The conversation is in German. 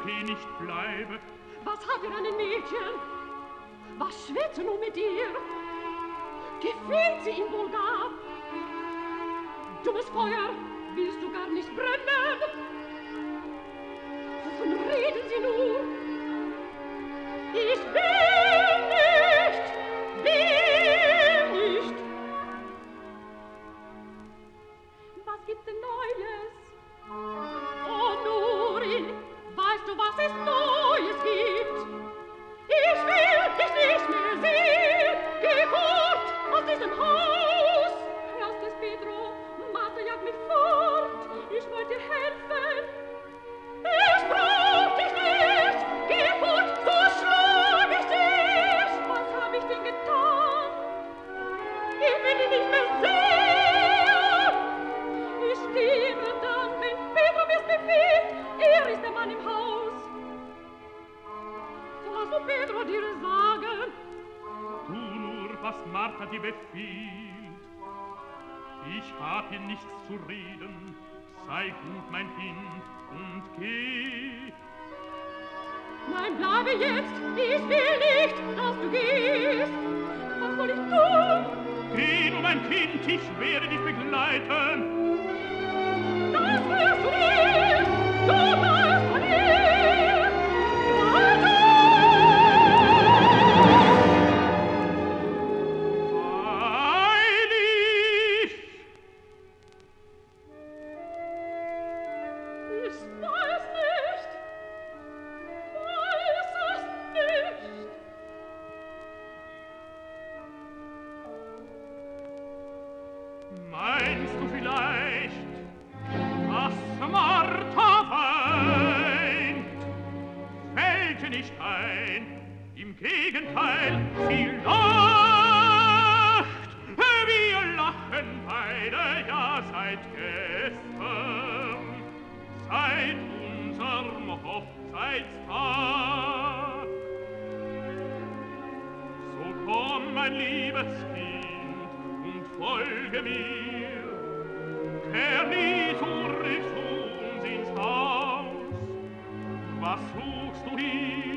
geh, nicht bleibe. Was hat für ein Mädchen? Was schwätze nun mit dir? Gefällt sie ihm wohl gar? Dummes Feuer, willst du gar nicht brennen? Wovon reden sie nur? Ich will nicht, will nicht. Was gibt's denn Neues? Oh, Nuri, weißt du, was es Neues gibt? Ich will dich nicht mehr sehen. Geh fort aus diesem Haus. Hörst es, Pedro? Martha jagt mich fort. Ich wollte dir helfen. Ich brauch dich nicht. Geh fort, so schlag ich dich. Was hab ich denn getan? Ich will dich nicht mehr sehen. Ich sterbe dann, wenn Pedro mir's befiehlt. Er ist der Mann im Haus. So hast du Pedro dir sagen. Tu nur, was Martha dir befiehlt. Ich hab hier nichts zu reden. Sei gut, mein Kind, und geh. Nein, bleibe jetzt. Ich will nicht, dass du gehst. Was soll ich tun? Geh nur, mein Kind, ich werde dich begleiten. Das wirst du nicht. Du bleibst von ihr. Weiter! Freilich! Ich weiß nicht. Weiß es nicht. Meinst du vielleicht, dass Martha weint? Fällt dir nicht ein, im Gegenteil, sie lacht. Wir lachen beide, ja, seit gestern, seit unserem Hochzeitstag. So komm, mein liebes Kind, und folge mir. Kehr nie zurück zu uns ins Haus. Was suchst du hier?